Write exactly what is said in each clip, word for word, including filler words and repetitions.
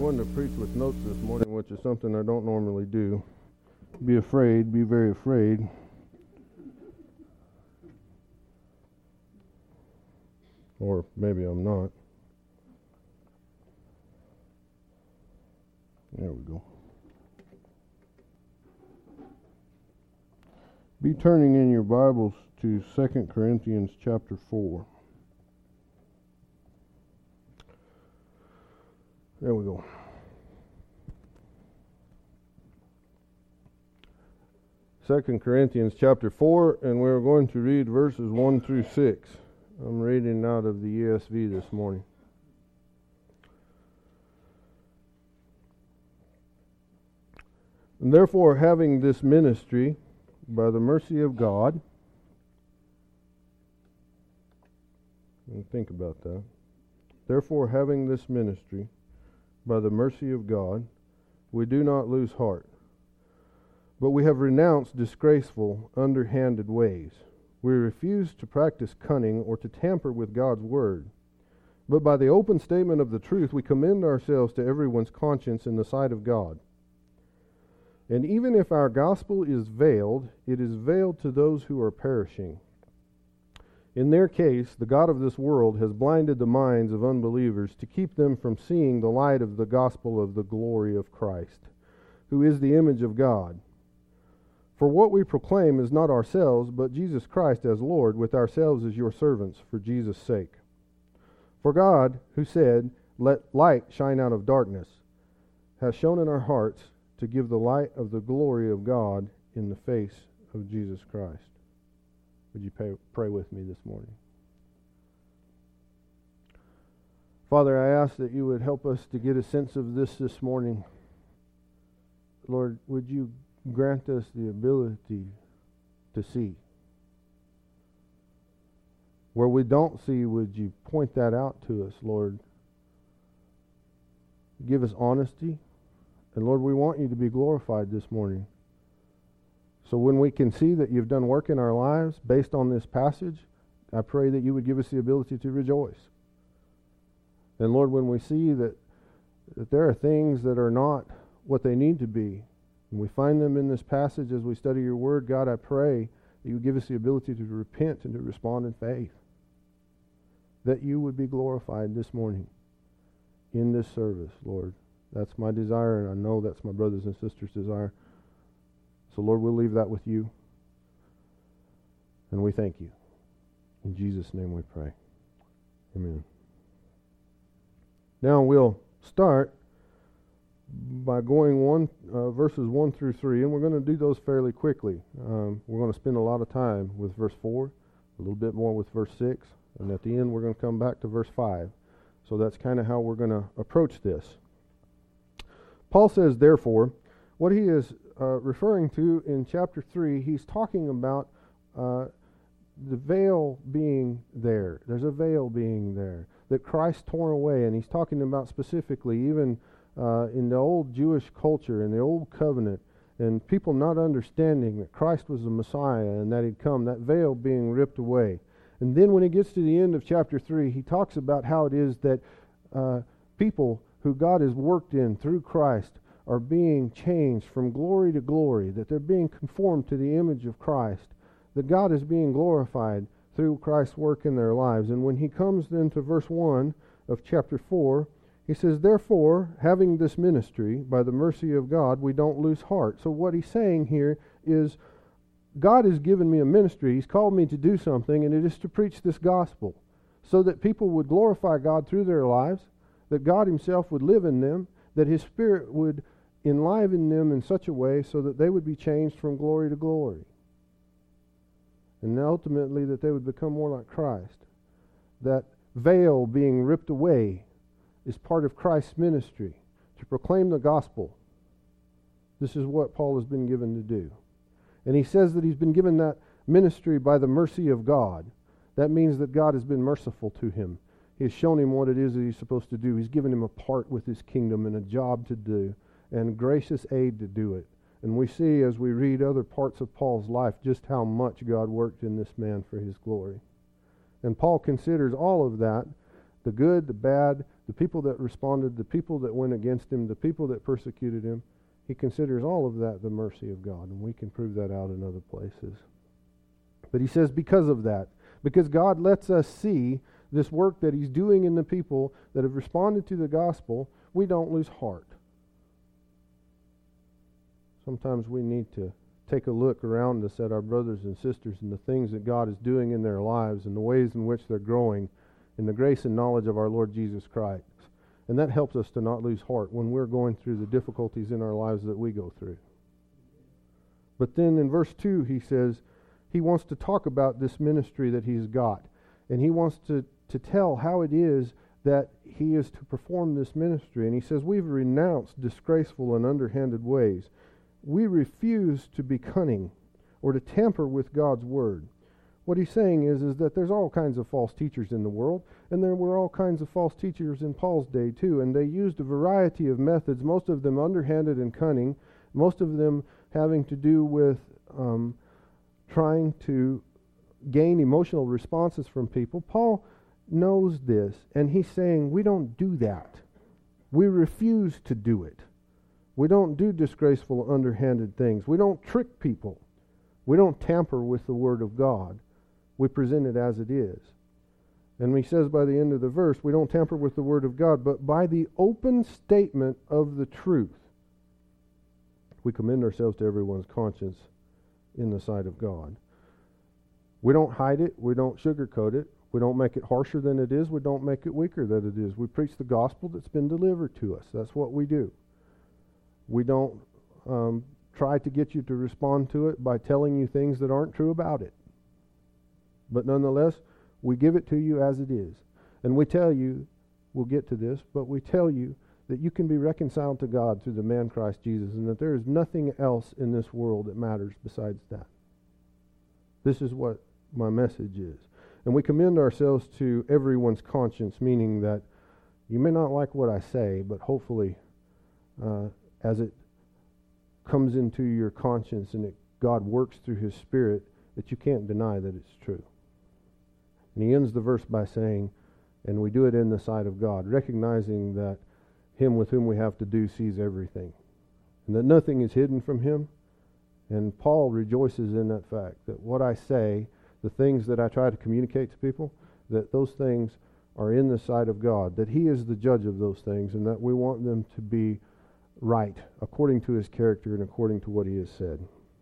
wanted to preach with notes this morning, which is something I don't normally do. Be afraid, be very afraid. Or maybe I'm not. There we go. Be turning in your Bibles to Second Corinthians chapter four. There we go. Second Corinthians chapter four, and we're going to read verses one through six. I'm reading out of the E S V this morning. And therefore, having this ministry, by the mercy of God, and think about that. Therefore, having this ministry, by the mercy of God, we do not lose heart. But we have renounced disgraceful, underhanded ways. We refuse to practice cunning or to tamper with God's word. But by the open statement of the truth, we commend ourselves to everyone's conscience in the sight of God. And even if our gospel is veiled, it is veiled to those who are perishing. In their case, the God of this world has blinded the minds of unbelievers to keep them from seeing the light of the gospel of the glory of Christ, who is the image of God. For what we proclaim is not ourselves, but Jesus Christ as Lord, with ourselves as your servants, for Jesus' sake. For God, who said, "Let light shine out of darkness," has shone in our hearts to give the light of the glory of God in the face of Jesus Christ. Would you pray, pray with me this morning? Father, I ask that you would help us to get a sense of this this morning. Lord, would you grant us the ability to see? Where we don't see, would you point that out to us, Lord? Give us honesty. And Lord, we want you to be glorified this morning. So when we can see that you've done work in our lives based on this passage, I pray that you would give us the ability to rejoice. And Lord, when we see that, that there are things that are not what they need to be, and we find them in this passage as we study your word, God, I pray that you would give us the ability to repent and to respond in faith. That you would be glorified this morning in this service, Lord. That's my desire, and I know that's my brothers and sisters' desire. So, Lord, we'll leave that with you. And we thank you. In Jesus' name we pray. Amen. Now we'll start by going one uh, verses one through three, and we're going to do those fairly quickly. Um, we're going to spend a lot of time with verse four, a little bit more with verse six, and at the end we're going to come back to verse five. So that's kind of how we're going to approach this. Paul says, therefore, what he is uh, referring to in chapter three, he's talking about uh, the veil being there. There's a veil being there that Christ torn away, and he's talking about specifically even uh, in the old Jewish culture, in the old covenant, and people not understanding that Christ was the Messiah and that he'd come, that veil being ripped away. And then when he gets to the end of chapter three, he talks about how it is that uh, people who God has worked in through Christ are being changed from glory to glory, that they're being conformed to the image of Christ, that God is being glorified through Christ's work in their lives. And when he comes then to verse one of chapter four, he says, therefore, having this ministry, by the mercy of God, we don't lose heart. So what he's saying here is, God has given me a ministry. He's called me to do something, and it is to preach this gospel so that people would glorify God through their lives, that God himself would live in them, that his Spirit would enliven them in such a way so that they would be changed from glory to glory. And ultimately that they would become more like Christ. That veil being ripped away is part of Christ's ministry, to proclaim the gospel. This is what Paul has been given to do. And he says that he's been given that ministry by the mercy of God. That means that God has been merciful to him. He has shown him what it is that he's supposed to do. He's given him a part with his kingdom and a job to do and gracious aid to do it. And we see as we read other parts of Paul's life just how much God worked in this man for his glory. And Paul considers all of that, the good, the bad, the people that responded, the people that went against him, the people that persecuted him. He considers all of that the mercy of God, and we can prove that out in other places. But he says because of that, because God lets us see this work that he's doing in the people that have responded to the gospel, we don't lose heart. Sometimes we need to take a look around us at our brothers and sisters and the things that God is doing in their lives and the ways in which they're growing in the grace and knowledge of our Lord Jesus Christ. And that helps us to not lose heart when we're going through the difficulties in our lives that we go through. But then in verse two he says he wants to talk about this ministry that he's got. And he wants to, to tell how it is that he is to perform this ministry. And he says, we've renounced disgraceful and underhanded ways. We refuse to be cunning or to tamper with God's word. What he's saying is, is that there's all kinds of false teachers in the world, and there were all kinds of false teachers in Paul's day too, and they used a variety of methods, most of them underhanded and cunning, most of them having to do with um, trying to gain emotional responses from people. Paul knows this, and he's saying we don't do that. We refuse to do it. We don't do disgraceful, underhanded things. We don't trick people. We don't tamper with the Word of God. We present it as it is. And he says by the end of the verse, we don't tamper with the Word of God, but by the open statement of the truth, we commend ourselves to everyone's conscience in the sight of God. We don't hide it. We don't sugarcoat it. We don't make it harsher than it is. We don't make it weaker than it is. We preach the gospel that's been delivered to us. That's what we do. We don't um, try to get you to respond to it by telling you things that aren't true about it. But nonetheless, we give it to you as it is. And we tell you, we'll get to this, but we tell you that you can be reconciled to God through the man Christ Jesus, and that there is nothing else in this world that matters besides that. This is what my message is. And we commend ourselves to everyone's conscience, meaning that you may not like what I say, but hopefully uh, as it comes into your conscience and it, God works through His Spirit, that you can't deny that it's true. And he ends the verse by saying, and we do it in the sight of God, recognizing that Him with whom we have to do sees everything, and that nothing is hidden from Him. And Paul rejoices in that fact, that what I say, the things that I try to communicate to people, that those things are in the sight of God, that He is the judge of those things, and that we want them to be right according to His character and according to what He has said.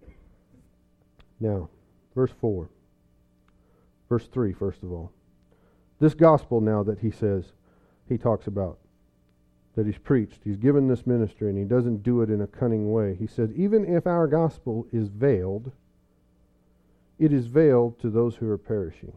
Now, verse four. Verse three, first of all. This gospel now that he says, he talks about, that he's preached, he's given this ministry, and he doesn't do it in a cunning way. He says, even if our gospel is veiled, it is veiled to those who are perishing.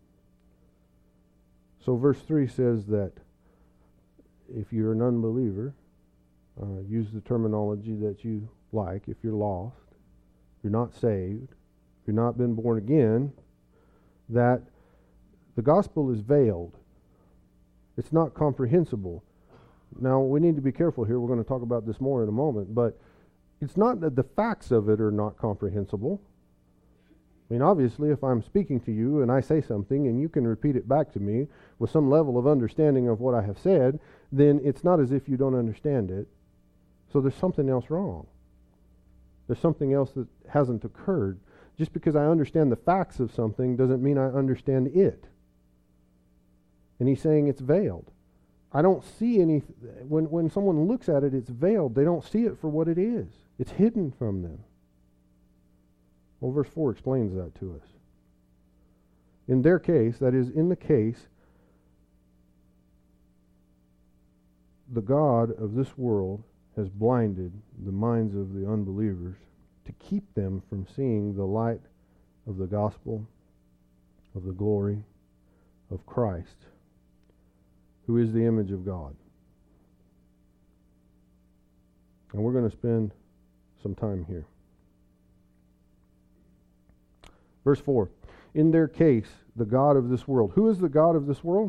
So verse three says that if you're an unbeliever, uh, use the terminology that you like, if you're lost, if you're not saved, if you're not been born again, that the gospel is veiled. It's not comprehensible. Now, we need to be careful here. We're going to talk about this more in a moment, but it's not that the facts of it are not comprehensible. I mean, obviously, if I'm speaking to you and I say something and you can repeat it back to me with some level of understanding of what I have said, then it's not as if you don't understand it. So there's something else wrong. There's something else that hasn't occurred. Just because I understand the facts of something doesn't mean I understand it. And he's saying it's veiled. I don't see any, when, when someone looks at it, it's veiled. They don't see it for what it is. It's hidden from them. Well, verse four explains that to us. In their case, that is, in the case, the God of this world has blinded the minds of the unbelievers to keep them from seeing the light of the gospel, of the glory of Christ, who is the image of God. And we're going to spend some time here. Verse four, in their case, the God of this world. Who is the God of this world?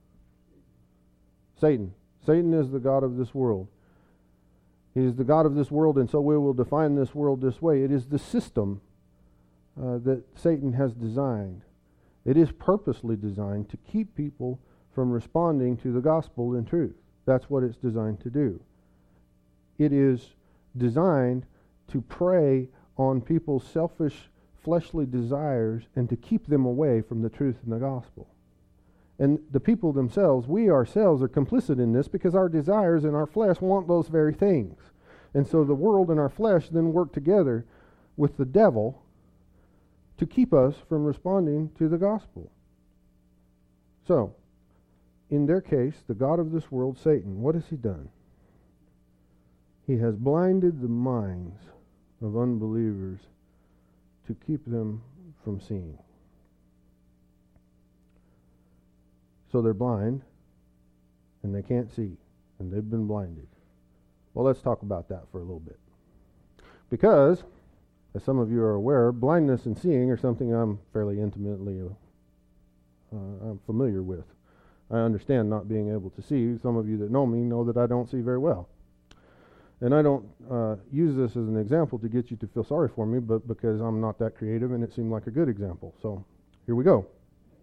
Satan. Satan is the God of this world. He is the God of this world, and so we will define this world this way. It is the system uh, that Satan has designed. It is purposely designed to keep people from responding to the gospel in truth. That's what it's designed to do. It is designed to prey on people's selfish, fleshly desires and to keep them away from the truth and the gospel. And the people themselves, we ourselves, are complicit in this because our desires and our flesh want those very things. And so the world and our flesh then work together with the devil to keep us from responding to the gospel. So, in their case, the god of this world, Satan, what has he done? He has blinded the minds of unbelievers to keep them from seeing. So they're blind, and they can't see, and they've been blinded. Well, let's talk about that for a little bit. Because, as some of you are aware, blindness and seeing are something I'm fairly intimately uh, I'm familiar with. I understand not being able to see. Some of you that know me know that I don't see very well. And I don't uh, use this as an example to get you to feel sorry for me, but because I'm not that creative and it seemed like a good example. So, here we go.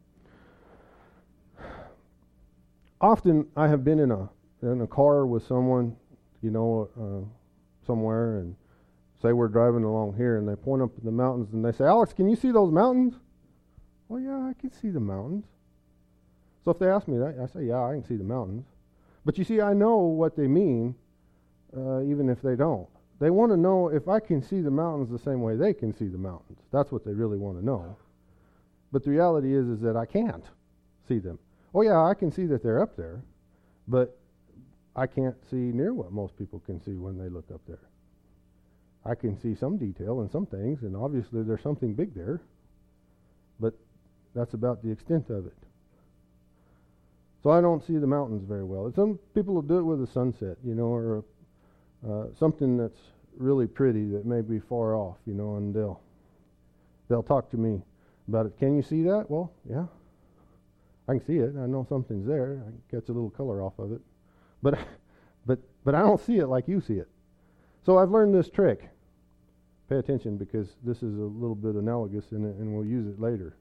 Often I have been in a in a car with someone, you know, uh, somewhere, and say we're driving along here, and they point up at the mountains, and they say, "Alex, can you see those mountains?" Well, yeah, I can see the mountains. So if they ask me that, I say, "Yeah, I can see the mountains." But you see, I know what they mean, uh, even if they don't. They want to know if I can see the mountains the same way they can see the mountains. That's what they really want to know. But the reality is, is that I can't see them. Oh yeah, I can see that they're up there, but I can't see near what most people can see when they look up there. I can see some detail in some things, and obviously there's something big there, but that's about the extent of it. So I don't see the mountains very well. Some people will do it with a sunset, you know, or uh, something that's really pretty that may be far off, you know, and they'll they'll talk to me about it. Can you see that? Well, yeah. I can see it. I know something's there. I can catch a little color off of it. But but but I don't see it like you see it. So I've learned this trick. Pay attention, because this is a little bit analogous in it, and we'll use it later.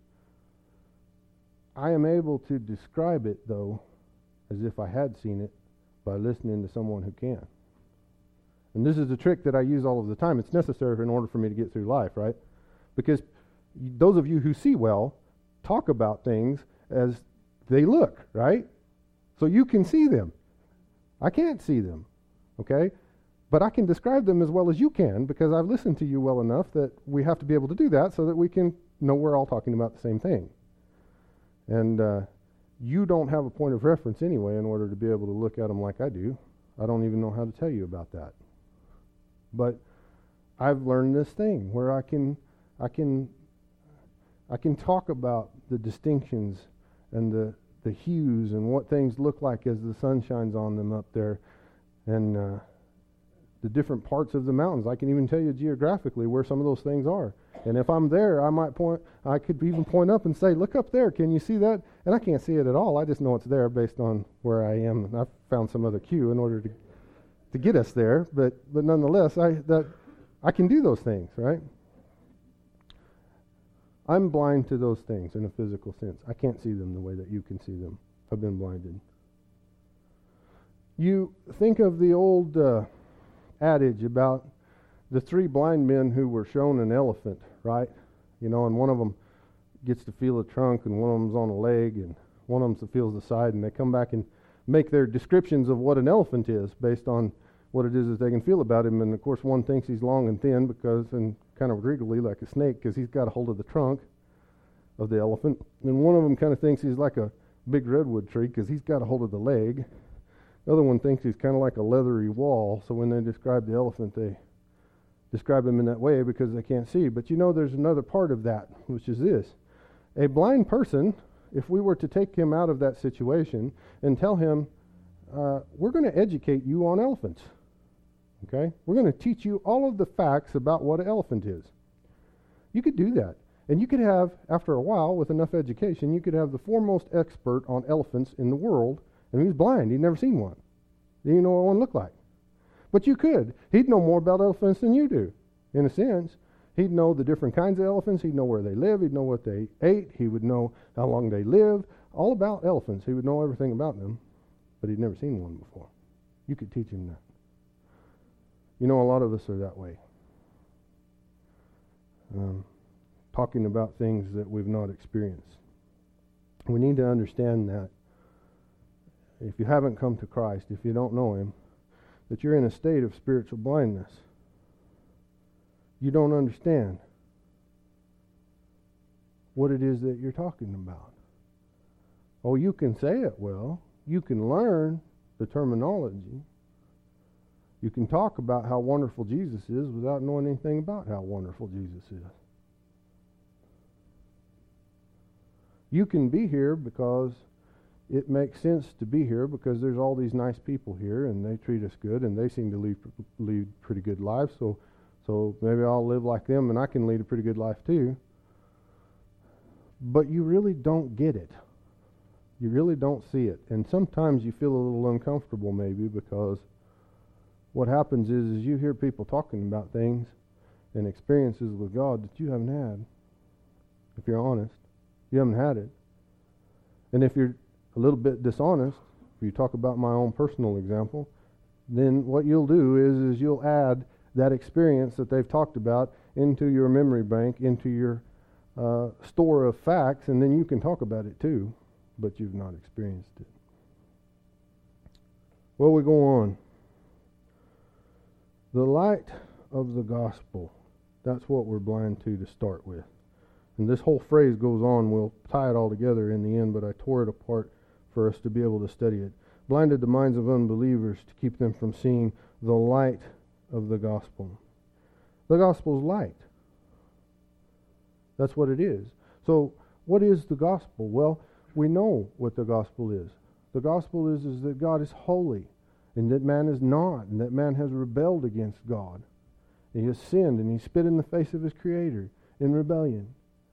I am able to describe it, though, as if I had seen it by listening to someone who can. And this is a trick that I use all of the time. It's necessary in order for me to get through life, right? Because those of you who see well talk about things as they look, right? So you can see them. I can't see them, okay? But I can describe them as well as you can, because I've listened to you well enough that we have to be able to do that so that we can know we're all talking about the same thing. And uh, you don't have a point of reference anyway in order to be able to look at them like I do. I don't even know how to tell you about that. But I've learned this thing where I can, I can, I can talk about the distinctions and the, the hues and what things look like as the sun shines on them up there, and uh, the different parts of the mountains. I can even tell you geographically where some of those things are. And if I'm there, I might point, I could even point up and say, "Look up there, can you see that?" And I can't see it at all. I just know it's there based on where I am. And I've found some other cue in order to to get us there, but but nonetheless, I that I can do those things, right? I'm blind to those things in a physical sense. I can't see them the way that you can see them. I've been blinded. You think of the old uh, adage about the three blind men who were shown an elephant, right? You know, and one of them gets to feel a trunk, and one of them's on a leg, and one of them feels the side, and they come back and make their descriptions of what an elephant is based on what it is that they can feel about him. And of course, one thinks he's long and thin because, and kind of wriggly like a snake, because he's got a hold of the trunk of the elephant. And one of them kind of thinks he's like a big redwood tree because he's got a hold of the leg. The other one thinks he's kind of like a leathery wall. So when they describe the elephant, they describe him in that way because they can't see. But you know, there's another part of that, which is this. A blind person, if we were to take him out of that situation and tell him, uh, we're going to educate you on elephants, okay? We're going to teach you all of the facts about what an elephant is. You could do that. And you could have, after a while, with enough education, you could have the foremost expert on elephants in the world, and he's blind. He'd never seen one. He didn't know what one looked like. But you could. He'd know more about elephants than you do, in a sense. He'd know the different kinds of elephants. He'd know where they live. He'd know what they ate. He would know how long they live. all about elephants. He would know everything about them, but he'd never seen one before. You could teach him that. You know, a lot of us are that way. Um, talking about things that we've not experienced. We need to understand that if you haven't come to Christ, if you don't know Him, that you're in a state of spiritual blindness. You don't understand what it is that you're talking about. Oh, you can say it well. You can learn the terminology. You can talk about how wonderful Jesus is without knowing anything about how wonderful Jesus is. You can be here because it makes sense to be here because there's all these nice people here and they treat us good and they seem to lead, lead pretty good lives, so so maybe I'll live like them and I can lead a pretty good life too. But you really don't get it. You really don't see it. And sometimes you feel a little uncomfortable maybe because what happens is, is you hear people talking about things and experiences with God that you haven't had. If you're honest, you haven't had it. And if you're a little bit dishonest, if you talk about my own personal example, then what you'll do is, is you'll add that experience that they've talked about into your memory bank, into your uh, store of facts, and then you can talk about it too, but you've not experienced it. Well, we go on. The light of the gospel. That's what we're blind to to start with. And this whole phrase goes on. We'll tie it all together in the end, but I tore it apart for us to be able to study it. Blinded the minds of unbelievers to keep them from seeing the light of the gospel. The gospel is light. That's what it is. So what is the gospel? Well, we know what the gospel is. The gospel is, is that God is holy, and that man is not, and that man has rebelled against God. He has sinned, and he spit in the face of his Creator in rebellion.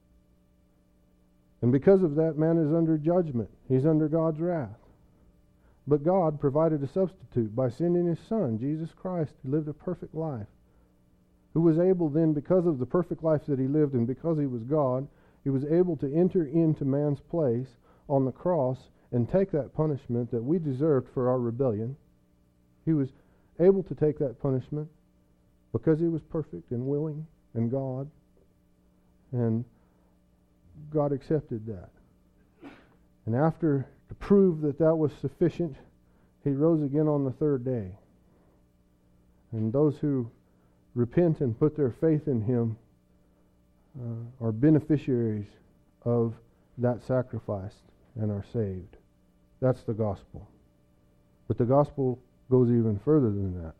And because of that, man is under judgment. He's under God's wrath. But God provided a substitute by sending His Son, Jesus Christ, who lived a perfect life, who was able then, because of the perfect life that He lived and because He was God, He was able to enter into man's place on the cross and take that punishment that we deserved for our rebellion. He was able to take that punishment because He was perfect and willing and God. And God accepted that. And after, to prove that that was sufficient, He rose again on the third day. And those who repent and put their faith in Him uh, are beneficiaries of that sacrifice and are saved. That's the gospel. But the gospel goes even further than that.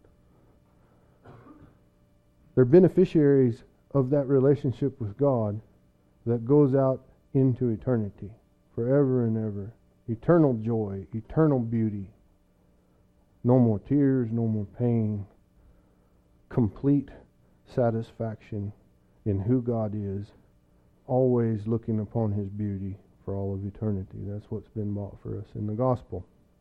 They're beneficiaries of that relationship with God that goes out into eternity, forever and ever. Eternal joy, eternal beauty. No more tears, no more pain. Complete satisfaction in who God is, always looking upon His beauty for all of eternity. That's what's been bought for us in the gospel.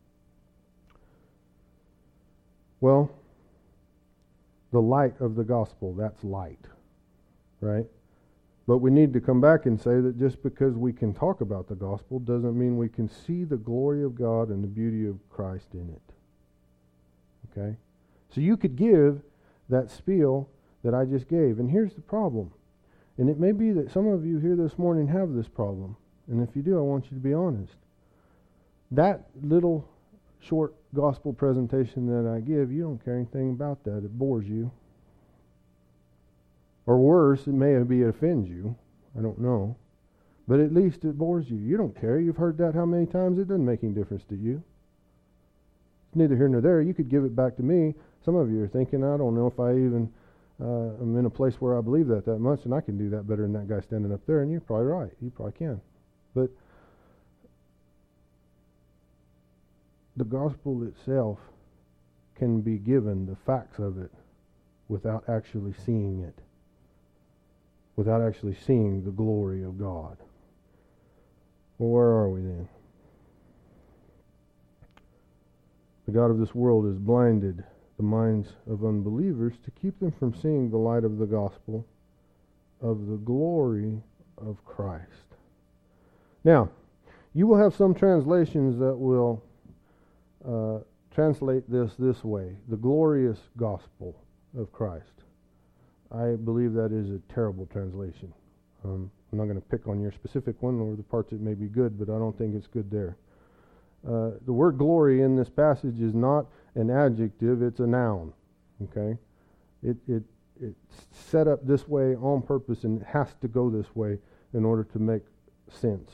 Well, the light of the gospel, that's light, right? But we need to come back and say that just because we can talk about the gospel doesn't mean we can see the glory of God and the beauty of Christ in it. Okay? So you could give that spiel that I just gave. And here's the problem. And it may be that some of you here this morning have this problem. And if you do, I want you to be honest. That little short gospel presentation that I give, you don't care anything about that. It bores you. Or worse, it may be it offends you. I don't know. But at least it bores you. You don't care. You've heard that how many times? It doesn't make any difference to you. It's neither here nor there. You could give it back to me. Some of you are thinking, I don't know if I even uh, am in a place where I believe that that much, and I can do that better than that guy standing up there. And you're probably right. You probably can. But the gospel itself can be given, the facts of it, without actually seeing it. Without actually seeing the glory of God. Well, where are we then? The God of this world has blinded the minds of unbelievers to keep them from seeing the light of the gospel of the glory of Christ. Now, You will have some translations that will uh, translate this this way: the glorious gospel of Christ. I believe that is a terrible translation. Um, I'm not going to pick on your specific one or the parts that may be good, but I don't think it's good there. Uh, the word glory in this passage is not an adjective, it's a noun. Okay? It, it, it's set up this way on purpose, and it has to go this way in order to make sense.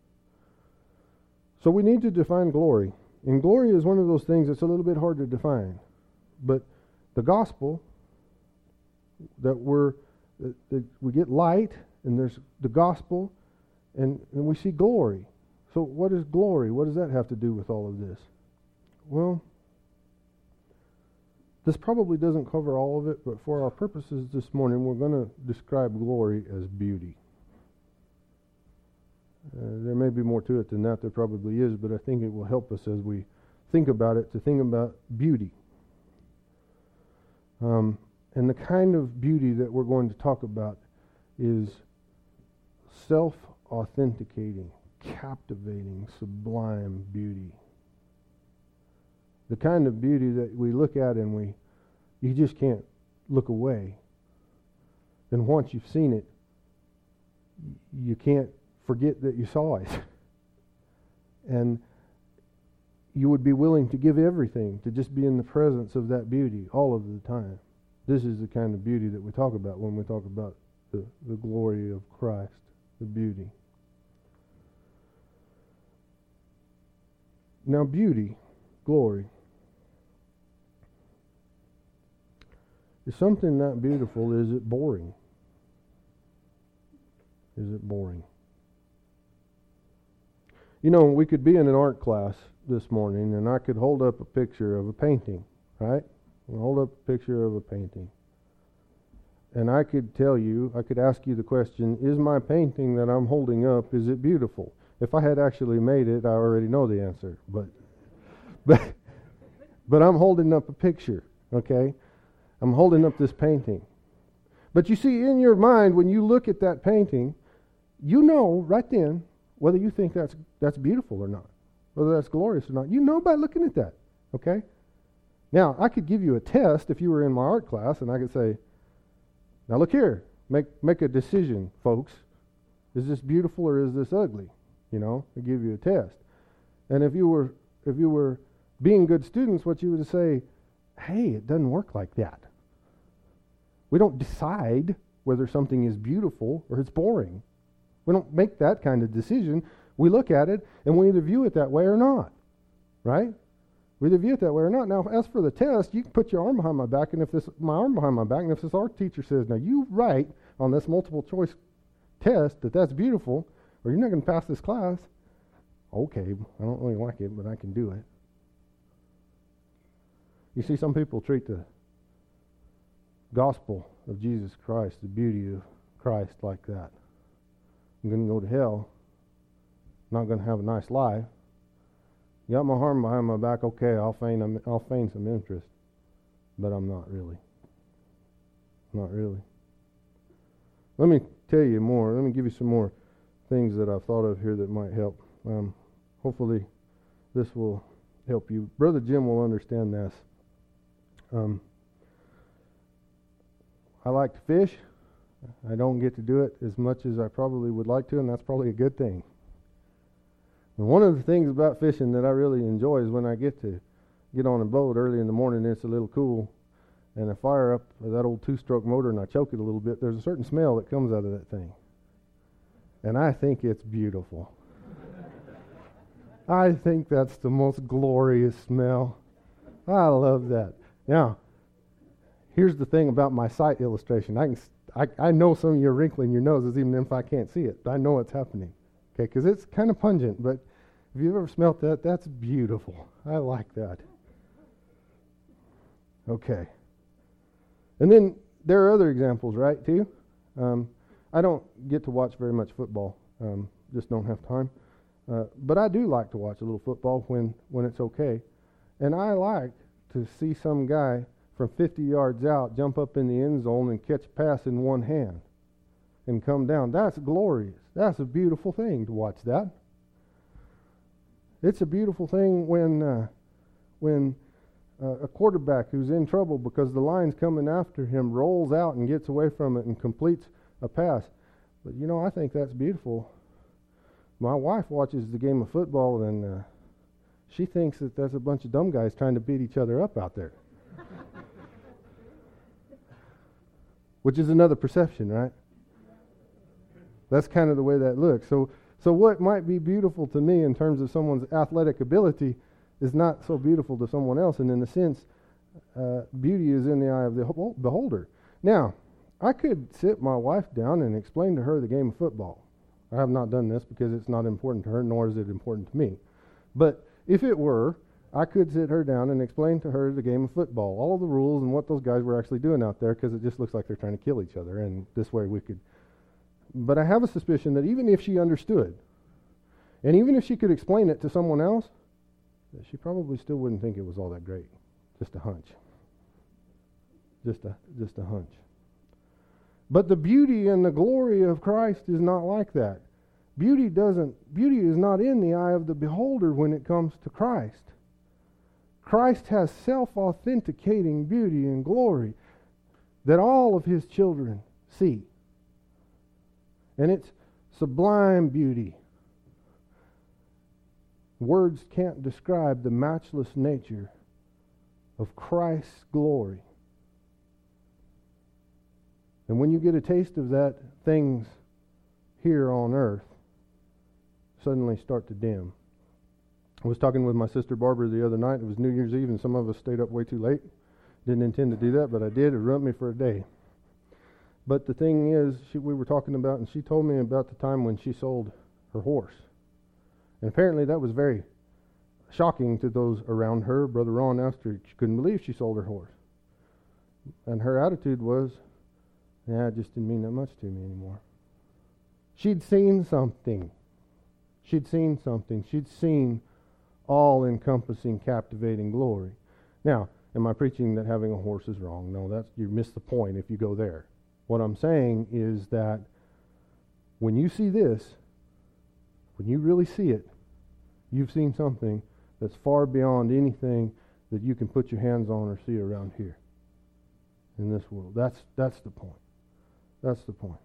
So we need to define glory. And glory is one of those things that's a little bit hard to define. But the gospel, that we're that, that we get light, and there's the gospel, and, and we see glory. So what is glory? What does that have to do with all of this? Well, this probably doesn't cover all of it, but for our purposes this morning, we're going to describe glory as beauty. Uh, there may be more to it than that. There probably is, but I think it will help us as we think about it to think about beauty. Um, and the kind of beauty that we're going to talk about is self-authenticating, captivating, sublime beauty. The kind of beauty that we look at and we, you just can't look away. And once you've seen it, you can't forget that you saw it. And you would be willing to give everything to just be in the presence of that beauty all of the time. This is the kind of beauty that we talk about when we talk about the, the glory of Christ, the beauty. Now, beauty, glory, is something that beautiful. Is it boring? Is it boring? You know, we could be in an art class this morning, and I could hold up a picture of a painting, right? I'll hold up a picture of a painting. And I could tell you, I could ask you the question, is my painting that I'm holding up, is it beautiful? If I had actually made it, I already know the answer. But but but I'm holding up a picture, okay? I'm holding up this painting. But you see, in your mind, when you look at that painting, you know right then whether you think that's that's beautiful or not, whether that's glorious or not. You know by looking at that, okay? Now, I could give you a test if you were in my art class, and I could say, now look here, make make a decision, folks. Is this beautiful or is this ugly? You know, I give you a test. And if you were if you were being good students, what you would say, hey, it doesn't work like that. We don't decide whether something is beautiful or it's boring. We don't make that kind of decision. We look at it and we either view it that way or not. Right? We either view it that way or not. Now, as for the test, you can put your arm behind my back, and if this my arm behind my back, and if this art teacher says, now you write on this multiple choice test that that's beautiful, or you're not going to pass this class, okay, I don't really like it, but I can do it. You see, some people treat the gospel of Jesus Christ, the beauty of Christ, like that. I'm going to go to hell, not going to have a nice life. You got my arm behind my back, okay, I'll feign, I'll feign some interest, but I'm not really. Not really. Let me tell you more. Let me give you some more things that I've thought of here that might help. Um, hopefully this will help you. Brother Jim will understand this. Um, I like to fish. I don't get to do it as much as I probably would like to, and that's probably a good thing. And one of the things about fishing that I really enjoy is when I get to get on a boat early in the morning and it's a little cool, and I fire up that old two-stroke motor and I choke it a little bit, there's a certain smell that comes out of that thing. And I think it's beautiful. I think that's the most glorious smell. I love that. Now, here's the thing about my sight illustration. I can, I, I know some of you are wrinkling your noses even if I can't see it. I know it's happening. Okay, because it's kind of pungent, but if you've ever smelt that, that's beautiful. I like that. Okay. And then there are other examples, right, too? Um, I don't get to watch very much football. Um, just don't have time. Uh, but I do like to watch a little football when, when it's okay. And I like to see some guy from fifty yards out jump up in the end zone and catch a pass in one hand and come down. That's glorious. That's a beautiful thing to watch that. It's a beautiful thing when uh, when uh, a quarterback who's in trouble because the line's coming after him rolls out and gets away from it and completes a pass. But you know, I think that's beautiful. My wife watches the game of football, and uh, she thinks that there's a bunch of dumb guys trying to beat each other up out there. Which is another perception, right? That's kind of the way that looks. So, so what might be beautiful to me in terms of someone's athletic ability is not so beautiful to someone else. And in a sense, uh, beauty is in the eye of the beholder. Now, I could sit my wife down and explain to her the game of football. I have not done this because it's not important to her, nor is it important to me. But if it were, I could sit her down and explain to her the game of football, all of the rules and what those guys were actually doing out there, because it just looks like they're trying to kill each other, and this way we could. But I have a suspicion that even if she understood, and even if she could explain it to someone else, that she probably still wouldn't think it was all that great. Just a hunch. Just a just a hunch. But the beauty and the glory of Christ is not like that. Beauty doesn't beauty is not in the eye of the beholder when it comes to Christ. Christ has self-authenticating beauty and glory that all of his children see. And it's sublime beauty. Words can't describe the matchless nature of Christ's glory. And when you get a taste of that, things here on earth suddenly start to dim. I was talking with my sister Barbara the other night. It was New Year's Eve, and some of us stayed up way too late. Didn't intend to do that, but I did. It ruined me for a day. But the thing is, she, we were talking about, and she told me about the time when she sold her horse. And apparently that was very shocking to those around her. Brother Ron asked her, she couldn't believe she sold her horse. And her attitude was, yeah, it just didn't mean that much to me anymore. She'd seen something. She'd seen something. She'd seen all-encompassing, captivating glory. Now, am I preaching that having a horse is wrong? No, that's you miss the point if you go there. What I'm saying is that when you see this, when you really see it, you've seen something that's far beyond anything that you can put your hands on or see around here in this world. That's that's the point. That's the point.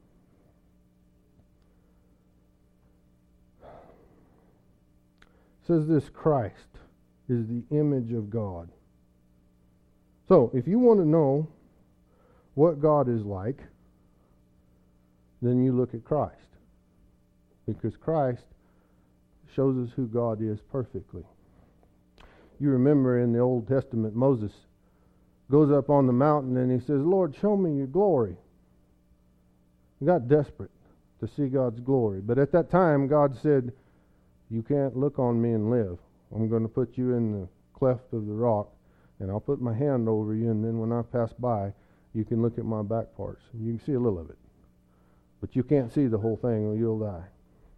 It says this, Christ is the image of God. So, if you want to know what God is like, then you look at Christ. Because Christ shows us who God is perfectly. You remember in the Old Testament, Moses goes up on the mountain and he says, Lord, show me your glory. He got desperate to see God's glory. But at that time, God said, you can't look on me and live. I'm going to put you in the cleft of the rock, and I'll put my hand over you, and then when I pass by, you can look at my back parts. You can see a little of it. But you can't see the whole thing or you'll die.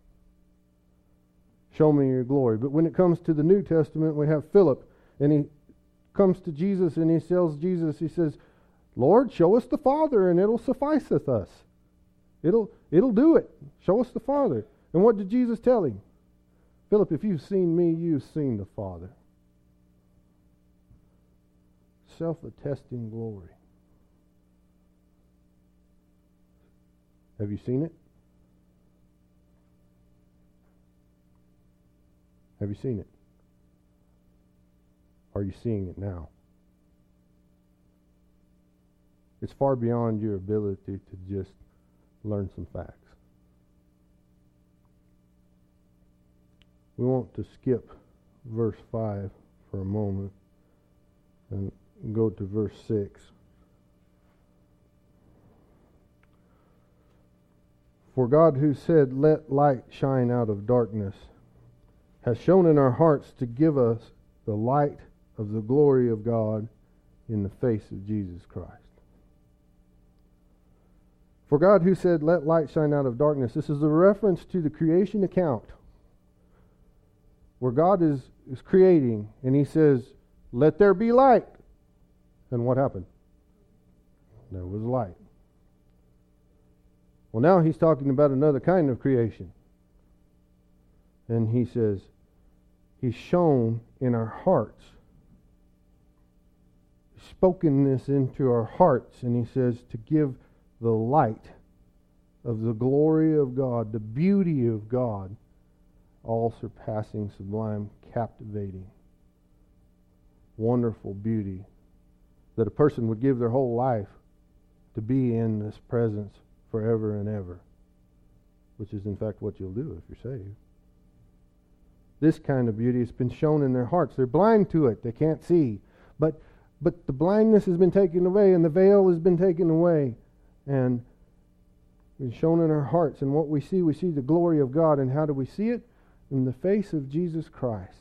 Show me your glory. But when it comes to the New Testament, we have Philip, and he comes to Jesus and he tells Jesus, he says, Lord, show us the Father and it'll sufficeth us. It'll, it'll do it. Show us the Father. And what did Jesus tell him? Philip, if you've seen me, you've seen the Father. Self-attesting glory. Have you seen it? Have you seen it? Are you seeing it now? It's far beyond your ability to just learn some facts. We want to skip verse five for a moment and go to verse six. For God, who said, let light shine out of darkness, has shone in our hearts to give us the light of the glory of God in the face of Jesus Christ. For God, who said, let light shine out of darkness, this is a reference to the creation account where God is, is creating, and he says, let there be light. And what happened? There was light. Well, now he's talking about another kind of creation. And he says, He's shown in our hearts. He's spoken this into our hearts, and He says to give the light of the glory of God, the beauty of God, all surpassing, sublime, captivating, wonderful beauty, that a person would give their whole life to be in this presence forever and ever, which is in fact what you'll do if you're saved. This kind of beauty has been shown in their hearts. They're blind to it. They can't see. But but the blindness has been taken away, and the veil has been taken away, and been shown in our hearts. And what we see, we see the glory of God. And how do we see it? In the face of Jesus Christ.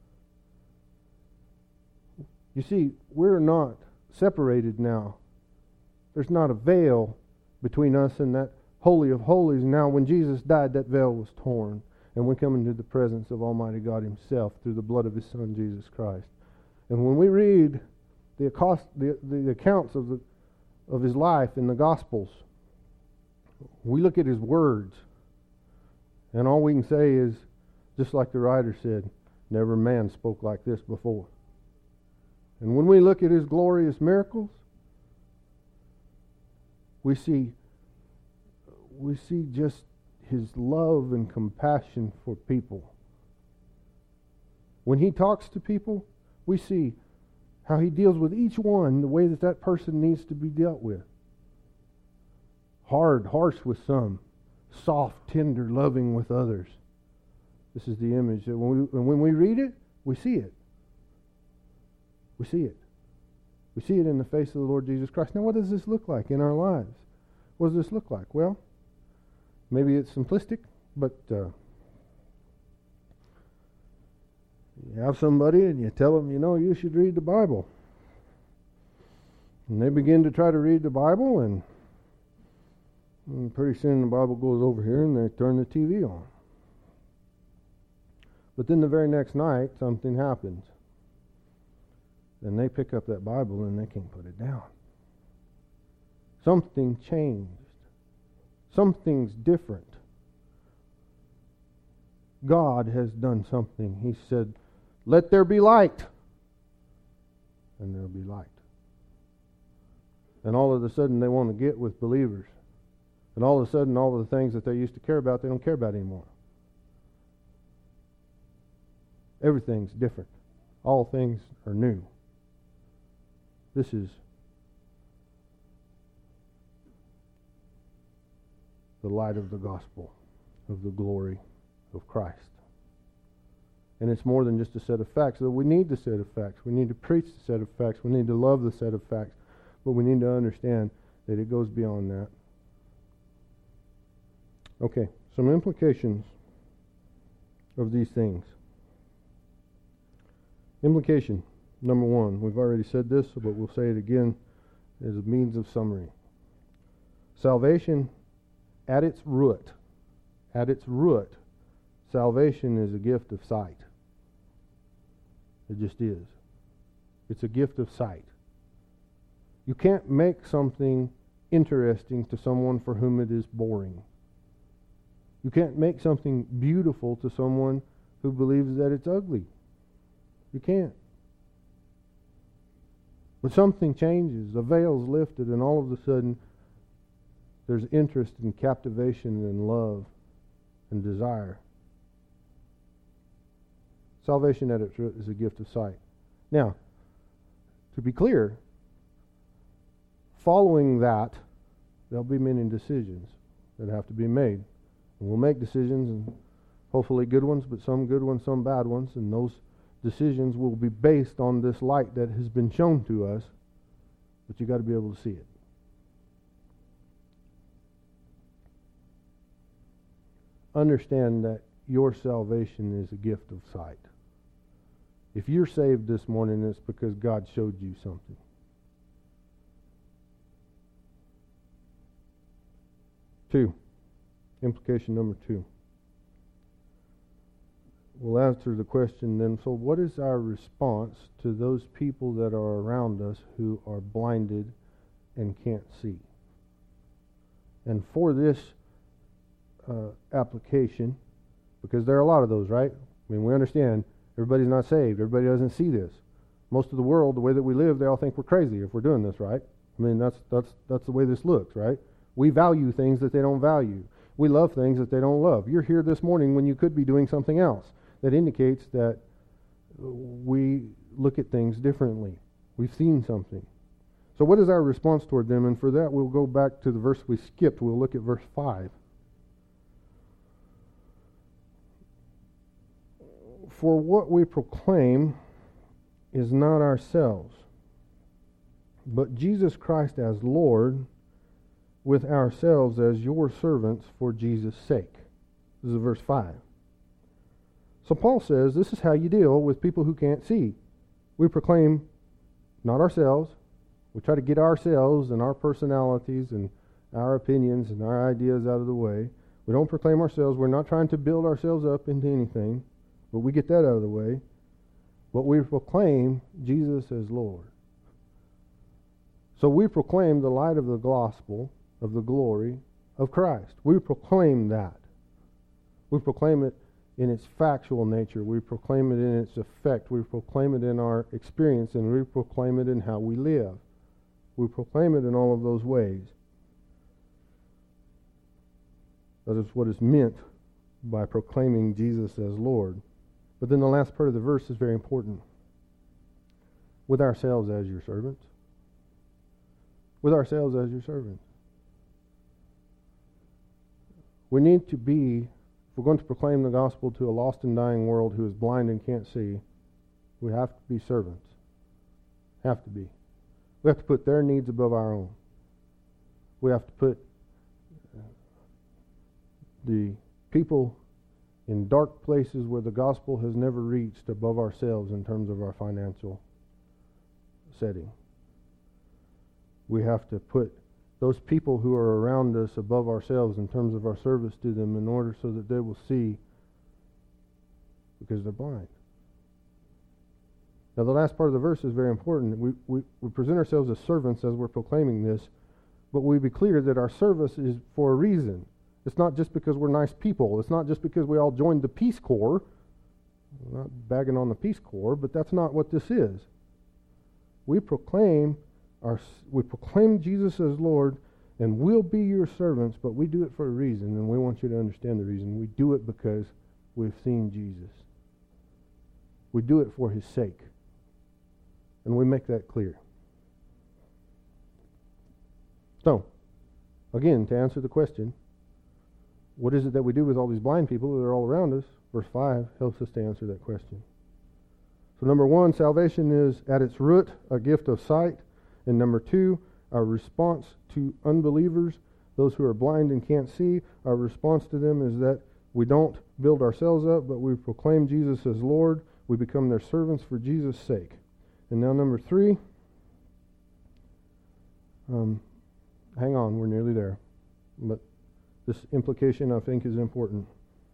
You see, we're not separated now. There's not a veil between us and that Holy of Holies. Now, when Jesus died, that veil was torn, and we come into the presence of Almighty God Himself through the blood of His Son, Jesus Christ. And when we read the, accost, the, the accounts of, the, of His life in the Gospels, we look at His words, and all we can say is, just like the writer said, never man spoke like this before. And when we look at His glorious miracles, we see we see just His love and compassion for people. When He talks to people, we see how He deals with each one the way that that person needs to be dealt with. Hard, harsh with some, soft, tender, loving with others. This is the image that when we, when we read it, we see it. We see it. We see it in the face of the Lord Jesus Christ. Now, what does this look like in our lives? What does this look like? Well, maybe it's simplistic, but uh, you have somebody and you tell them, you know, you should read the Bible. And they begin to try to read the Bible, and, and pretty soon the Bible goes over here and they turn the T V on. But then the very next night, something happens. Then they pick up that Bible and they can't put it down. Something changed. Something's different. God has done something. He said, let there be light. And there'll be light. And all of a sudden they want to get with believers. And all of a sudden all of the things that they used to care about, they don't care about anymore. Everything's different. All things are new. This is the light of the gospel of the glory of Christ. And it's more than just a set of facts. So we need the set of facts. We need to preach the set of facts. We need to love the set of facts. But we need to understand that it goes beyond that. Okay, some implications of these things. Implication number one. We've already said this, but we'll say it again as a means of summary. Salvation, at its root, at its root, salvation is a gift of sight. It just is. It's a gift of sight. You can't make something interesting to someone for whom it is boring. You can't make something beautiful to someone who believes that it's ugly. You can't. But something changes. The veil's lifted, and all of a sudden there's interest and captivation and love and desire. Salvation at its root is a gift of sight. Now, to be clear, following that, there'll be many decisions that have to be made. And we'll make decisions, and hopefully good ones, but some good ones, some bad ones, and those decisions will be based on this light that has been shown to us, but you got to be able to see it. Understand that your salvation is a gift of sight. If you're saved this morning, it's because God showed you something. Two, implication number two. We'll answer the question then, so what is our response to those people that are around us who are blinded and can't see? And for this uh, application, because there are a lot of those, right? I mean, we understand Everybody's not saved. Everybody doesn't see this. Most of the world, the way that we live, they all think we're crazy if we're doing this, right? I mean, that's that's that's the way this looks, right? We value things that they don't value. We love things that they don't love. You're here this morning when you could be doing something else. That indicates that we look at things differently. We've seen something. So what is our response toward them? And for that, we'll go back to the verse we skipped. We'll look at verse five. For what we proclaim is not ourselves, but Jesus Christ as Lord, with ourselves as your servants for Jesus' sake. This is verse five. So Paul says this is how you deal with people who can't see. We proclaim not ourselves. We try to get ourselves and our personalities and our opinions and our ideas out of the way. We don't proclaim ourselves. We're not trying to build ourselves up into anything, but we get that out of the way. But we proclaim Jesus as Lord. So we proclaim the light of the gospel of the glory of Christ. We proclaim that. We proclaim it in its factual nature. We proclaim it in its effect. We proclaim it in our experience, and we proclaim it in how we live. We proclaim it in all of those ways. That is what is meant by proclaiming Jesus as Lord. But then the last part of the verse is very important. With ourselves as your servants. With ourselves as your servants. We need to be, if we're going to proclaim the gospel to a lost and dying world who is blind and can't see, we have to be servants. Have to be. We have to put their needs above our own. We have to put the people in dark places where the gospel has never reached above ourselves in terms of our financial setting. We have to put those people who are around us above ourselves in terms of our service to them in order so that they will see because they're blind. Now the last part of the verse is very important. We, we, we present ourselves as servants as we're proclaiming this, but we be clear that our service is for a reason. It's not just because we're nice people. It's not just because we all joined the Peace Corps. I'm not bagging on the Peace Corps, but that's not what this is. We proclaim our, we proclaim Jesus as Lord, and we'll be your servants, but we do it for a reason, and we want you to understand the reason. We do it because we've seen Jesus. We do it for his sake. And we make that clear. So, again, to answer the question, what is it that we do with all these blind people that are all around us? Verse five helps us to answer that question. So number one, salvation is at its root a gift of sight. And number two, our response to unbelievers, those who are blind and can't see, our response to them is that we don't build ourselves up, but we proclaim Jesus as Lord. We become their servants for Jesus' sake. And now number three, um, hang on, we're nearly there. But this implication, I think, is important.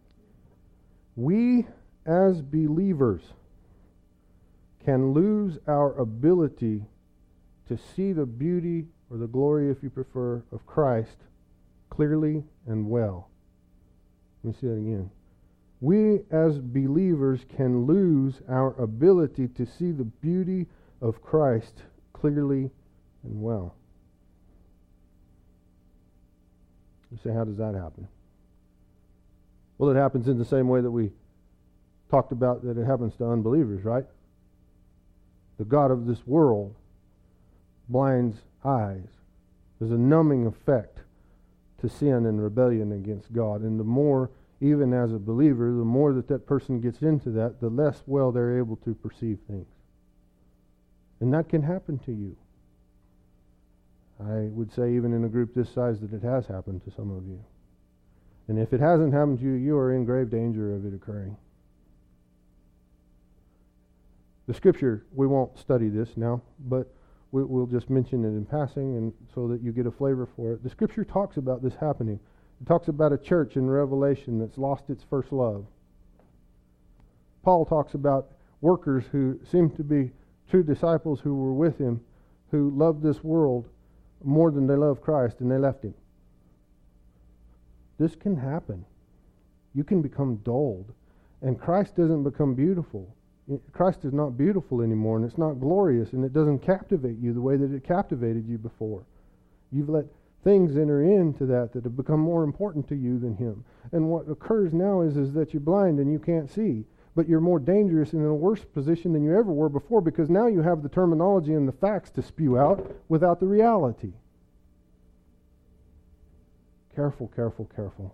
We, as believers, can lose our ability to see the beauty, or the glory, if you prefer, of Christ clearly and well. Let me say that again. We, as believers, can lose our ability to see the beauty of Christ clearly and well. You say, how does that happen? Well, it happens in the same way that we talked about that it happens to unbelievers, right? The God of this world blinds eyes. There's a numbing effect to sin and rebellion against God. And the more, even as a believer, the more that that person gets into that, the less well they're able to perceive things. And that can happen to you. I would say even in a group this size that it has happened to some of you. And if it hasn't happened to you, you are in grave danger of it occurring. The scripture, we won't study this now, but we, we'll just mention it in passing and so that you get a flavor for it. The scripture talks about this happening. It talks about a church in Revelation that's lost its first love. Paul talks about workers who seem to be true disciples who were with him, who loved this world more than they love Christ, and they left him. This can happen. You can become dulled, and Christ doesn't become beautiful Christ is not beautiful anymore, and it's not glorious, and it doesn't captivate you the way that it captivated you before. You've let things enter into that that have become more important to you than Him. And what occurs now is, is that you're blind and you can't see, but you're more dangerous and in a worse position than you ever were before, because now you have the terminology and the facts to spew out without the reality. Careful, careful, careful.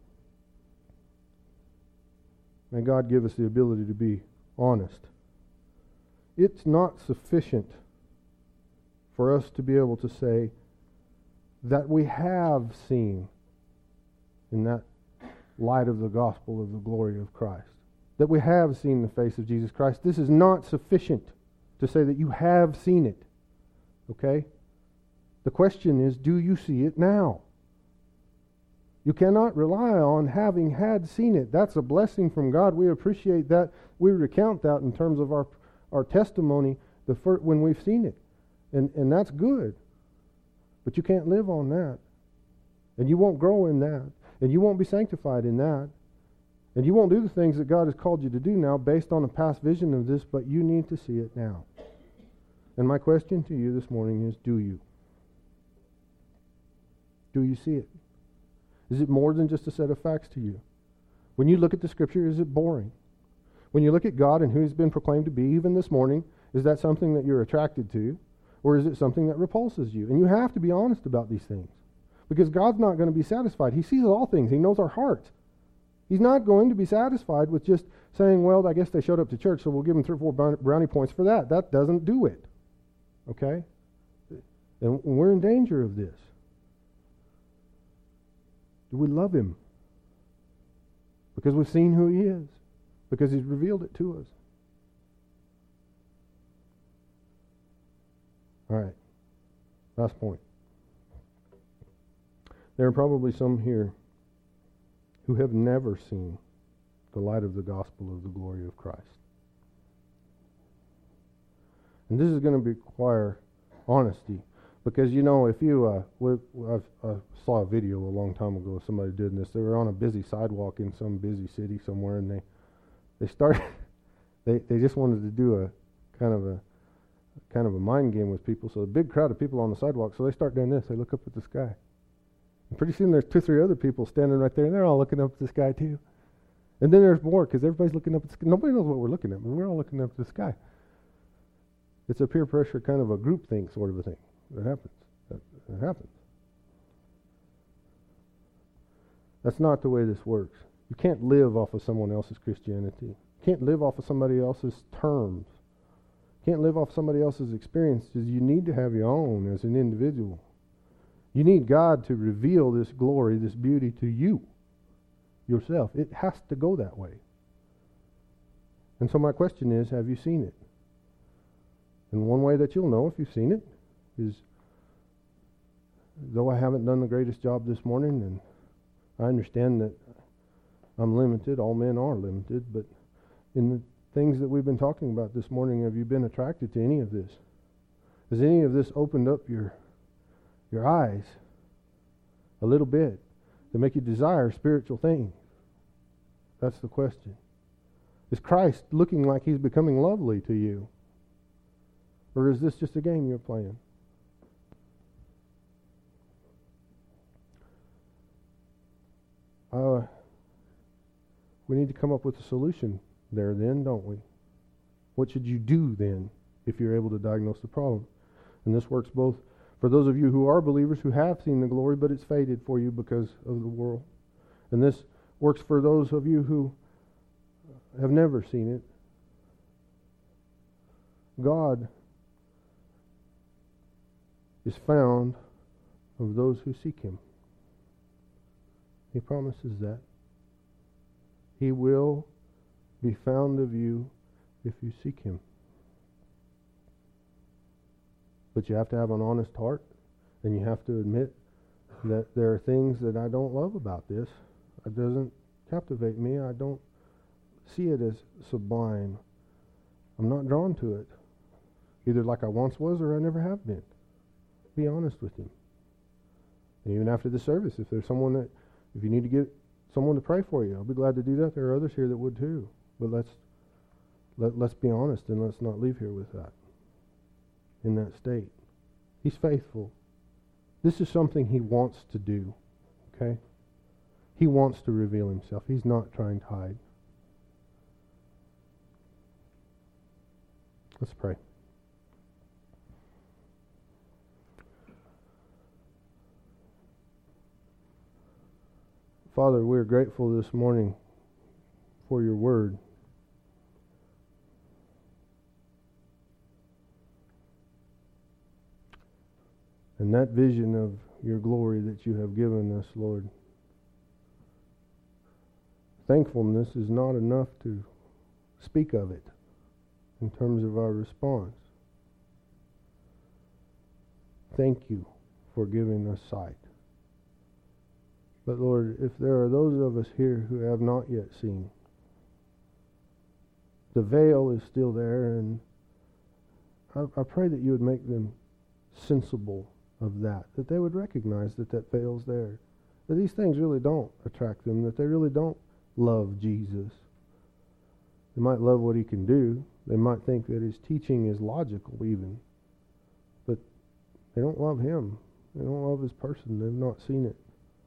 May God give us the ability to be honest. It's not sufficient for us to be able to say that we have seen in that light of the gospel of the glory of Christ, that we have seen the face of Jesus Christ. This is not sufficient to say that you have seen it. Okay? The question is, do you see it now? You cannot rely on having had seen it. That's a blessing from God. We appreciate that. We recount that in terms of our our testimony the first, when we've seen it. And, and that's good. But you can't live on that. And you won't grow in that. And you won't be sanctified in that. And you won't do the things that God has called you to do now based on a past vision of this, but you need to see it now. And my question to you this morning is, do you? Do you see it? Is it more than just a set of facts to you? When you look at the Scripture, is it boring? When you look at God and who He's been proclaimed to be, even this morning, is that something that you're attracted to? Or is it something that repulses you? And you have to be honest about these things. Because God's not going to be satisfied. He sees all things. He knows our hearts. He's not going to be satisfied with just saying, well, I guess they showed up to church, so we'll give them three or four brownie points for that. That doesn't do it. Okay? And we're in danger of this. Do we love Him? Because we've seen who He is. Because He's revealed it to us. All right. Last point. There are probably some here who have never seen the light of the gospel of the glory of Christ. And this is going to require honesty. Because, you know, if you, uh, we, I, I saw a video a long time ago of somebody doing this. They were on a busy sidewalk in some busy city somewhere, and they, they started, they, they just wanted to do a kind of a, kind of a mind game with people. So a big crowd of people on the sidewalk, so they start doing this. They look up at the sky. And pretty soon there's two, three other people standing right there, and they're all looking up at the sky too. And then there's more, because everybody's looking up at the sky. Nobody knows what we're looking at, but we're all looking up at the sky. It's a peer pressure kind of a group thing sort of a thing. That happens. That, that happens. That's not the way this works. You can't live off of someone else's Christianity. You can't live off of somebody else's terms. You can't live off somebody else's experiences. You need to have your own as an individual. You need God to reveal this glory, this beauty to you, yourself. It has to go that way. And so my question is, have you seen it? And one way that you'll know if you've seen it is, though I haven't done the greatest job this morning, and I understand that I'm limited, all men are limited, but in the things that we've been talking about this morning, have you been attracted to any of this? Has any of this opened up your your eyes a little bit to make you desire spiritual things? That's the question. Is Christ looking like He's becoming lovely to you? Or is this just a game you're playing? Uh, we need to come up with a solution there then, don't we? What should you do then if you're able to diagnose the problem? And this works both for those of you who are believers who have seen the glory, but it's faded for you because of the world. And this works for those of you who have never seen it. God is found of those who seek Him. He promises that. He will be found of you if you seek Him. But you have to have an honest heart, and you have to admit that there are things that I don't love about this. It doesn't captivate me. I don't see it as sublime. I'm not drawn to it, either like I once was or I never have been. Be honest with Him. And even after the service, if there's someone that, if you need to get someone to pray for you, I'll be glad to do that. There are others here that would too. But let's Let, let's be honest and let's not leave here with that, in that state. He's faithful. This is something he wants to do, okay? He wants to reveal himself. He's not trying to hide. Let's pray. Father, we're grateful this morning for your word. And that vision of your glory that you have given us, Lord. Thankfulness is not enough to speak of it in terms of our response. Thank you for giving us sight. But Lord, if there are those of us here who have not yet seen, the veil is still there, and I, I pray that you would make them sensible of that, that they would recognize that that veil's there, that these things really don't attract them, that they really don't love Jesus. They might love what he can do. They might think that his teaching is logical even, but they don't love him. They don't love his person. They've not seen it.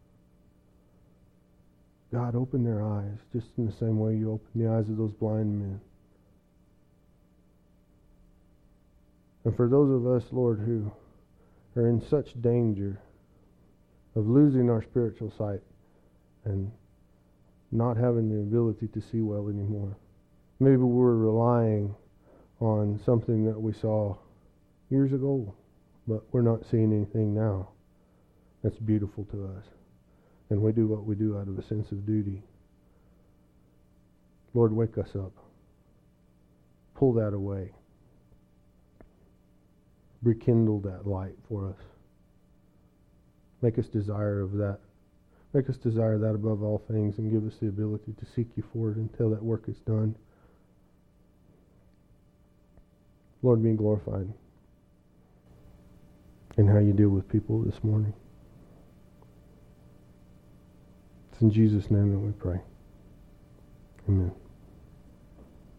God, open their eyes just in the same way you opened the eyes of those blind men. And for those of us, Lord, who are in such danger of losing our spiritual sight and not having the ability to see well anymore. Maybe we're relying on something that we saw years ago, but we're not seeing anything now. That's beautiful to us. And we do what we do out of a sense of duty. Lord, wake us up. Pull that away. Rekindle that light for us. Make us desire of that. Make us desire that above all things, and give us the ability to seek you for it until that work is done. Lord, be glorified in how you deal with people this morning. It's in Jesus' name that we pray. Amen.